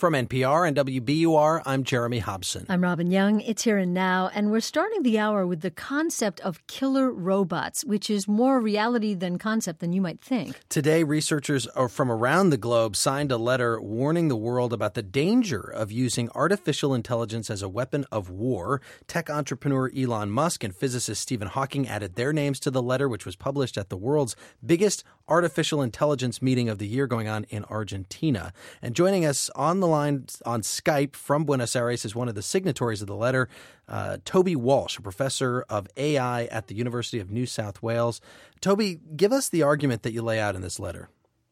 From NPR and WBUR, I'm Jeremy Hobson. I'm Robin Young. It's Here and Now, and we're starting the hour with the concept of killer robots, which is more reality than concept than you might think. Today, researchers from around the globe signed a letter warning the world about the danger of using artificial intelligence as a weapon of war. Tech entrepreneur Elon Musk and physicist Stephen Hawking added their names to the letter, which was published at the world's biggest artificial intelligence meeting of the year going on in Argentina. And joining us on the line on Skype from Buenos Aires is one of the signatories of the letter, Toby Walsh, a professor of AI at the University of New South Wales. Toby, give us the argument that you lay out in this letter.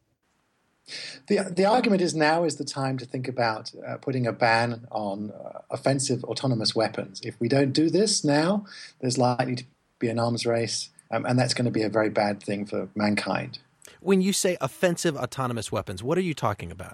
The argument is now is the time to think about putting a ban on offensive autonomous weapons. If we don't do this now, there's likely to be an arms race, and that's going to be a very bad thing for mankind. When you say offensive autonomous weapons, what are you talking about?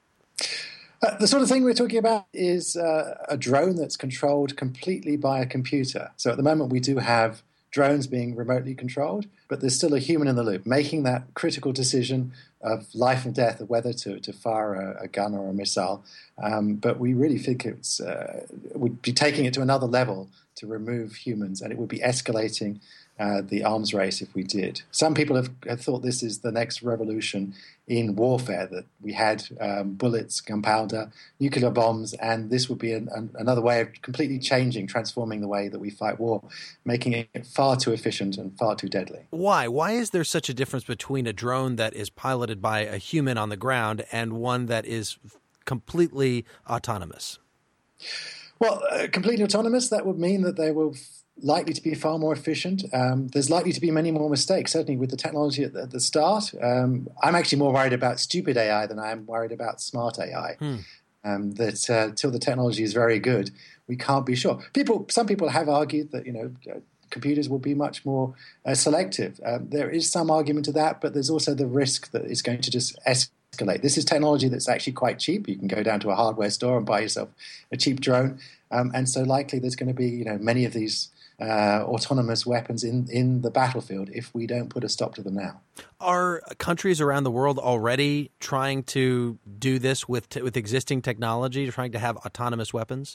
The sort of thing we're talking about is a drone that's controlled completely by a computer. So at the moment we do have drones being remotely controlled, but there's still a human in the loop making that critical decision of life and death, of whether to fire a gun or a missile. But we really think would be taking it to another level to remove humans, and it would be escalating the arms race if we did. Some people have thought this is the next revolution in warfare, that we had bullets, gunpowder, nuclear bombs, and this would be another way of completely transforming the way that we fight war, making it far too efficient and far too deadly. Why? Why is there such a difference between a drone that is piloted by a human on the ground and one that is completely autonomous? Well, completely autonomous, that would mean that they will likely to be far more efficient. There's likely to be many more mistakes, certainly with the technology at the start. I'm actually more worried about stupid AI than I am worried about smart AI. That till the technology is very good, we can't be sure. Some people have argued that, computers will be much more selective. There is some argument to that, but there's also the risk that it's going to just escalate. This is technology that's actually quite cheap. You can go down to a hardware store and buy yourself a cheap drone. And so likely there's going to be, many of these autonomous weapons in the battlefield if we don't put a stop to them now. Are countries around the world already trying to do this with existing technology, trying to have autonomous weapons?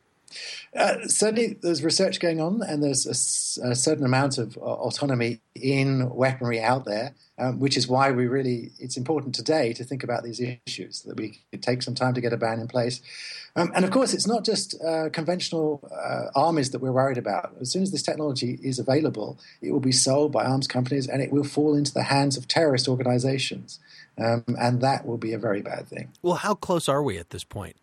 Certainly there's research going on, and there's a certain amount of autonomy in weaponry out there, which is why it's important today to think about these issues, that we could take some time to get a ban in place. And of course, it's not just conventional armies that we're worried about. As soon as this technology is available, it will be sold by arms companies and it will fall into the hands of terrorist organizations. And that will be a very bad thing. Well, how close are we at this point?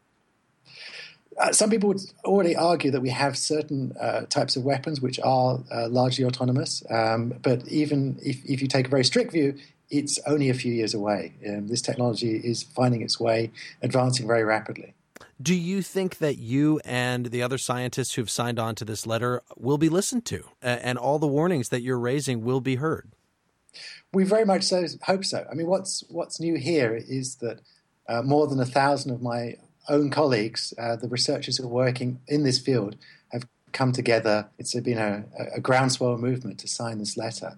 Some people would already argue that we have certain types of weapons which are largely autonomous. But even if you take a very strict view, it's only a few years away. This technology is finding its way, advancing very rapidly. Do you think that you and the other scientists who've signed on to this letter will be listened to, and all the warnings that you're raising will be heard? We very much hope so. I mean, what's new here is that more than 1,000 of my own colleagues, the researchers who are working in this field, have come together. It's been a groundswell movement to sign this letter.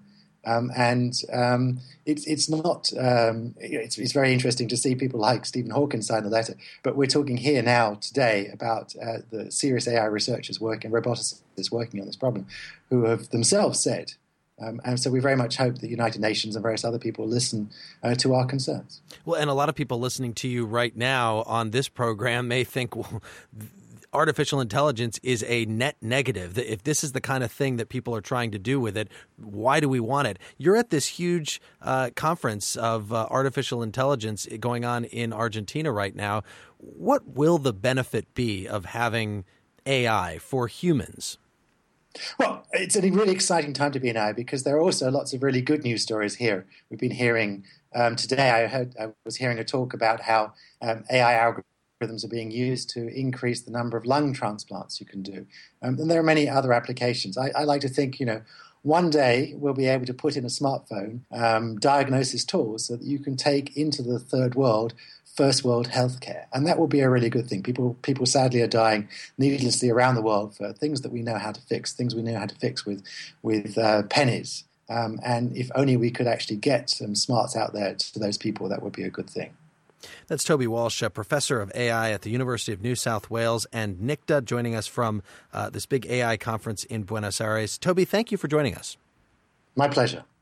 It's not. It's very interesting to see people like Stephen Hawking sign the letter. But we're talking here now today about the serious AI researchers working, roboticists working on this problem, who have themselves said. And so we very much hope that the United Nations and various other people listen to our concerns. Well, and a lot of people listening to you right now on this program may think, well, artificial intelligence is a net negative. If this is the kind of thing that people are trying to do with it, why do we want it? You're at this huge conference of artificial intelligence going on in Argentina right now. What will the benefit be of having AI for humans? Well, it's a really exciting time to be an AI because there are also lots of really good news stories here. We've been hearing today. I was hearing a talk about how AI algorithms are being used to increase the number of lung transplants you can do, and there are many other applications. I like to think, one day we'll be able to put in a smartphone diagnosis tools so that you can take into the third world first world healthcare, and that will be a really good thing. People sadly are dying needlessly around the world for things that we know how to fix, with pennies. And if only we could actually get some smarts out there to those people, that would be a good thing. That's Toby Walsh, a professor of AI at the University of New South Wales, and NICTA, joining us from this big AI conference in Buenos Aires. Toby, thank you for joining us. My pleasure.